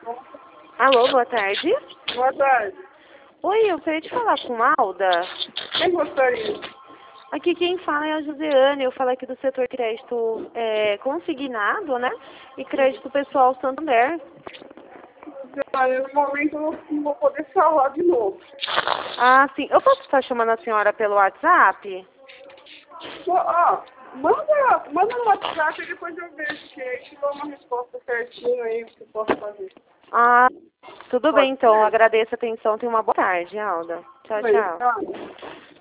Alô, boa tarde. Boa tarde. Oi, eu queria te falar com a Alda. Quem gostaria? Aqui quem fala é a Josiane, eu falo aqui do setor crédito consignado, né? E crédito pessoal Santander. No momento eu não vou poder falar de novo. Ah, sim. Eu posso estar chamando a senhora pelo WhatsApp? Manda no WhatsApp e depois eu vejo que aí te dou uma resposta certinho aí o que eu posso fazer. Ah, tudo bem Pode então. ser? Agradeço a atenção. Tenha uma boa tarde, Alda. Tchau, Bem, tchau. tá.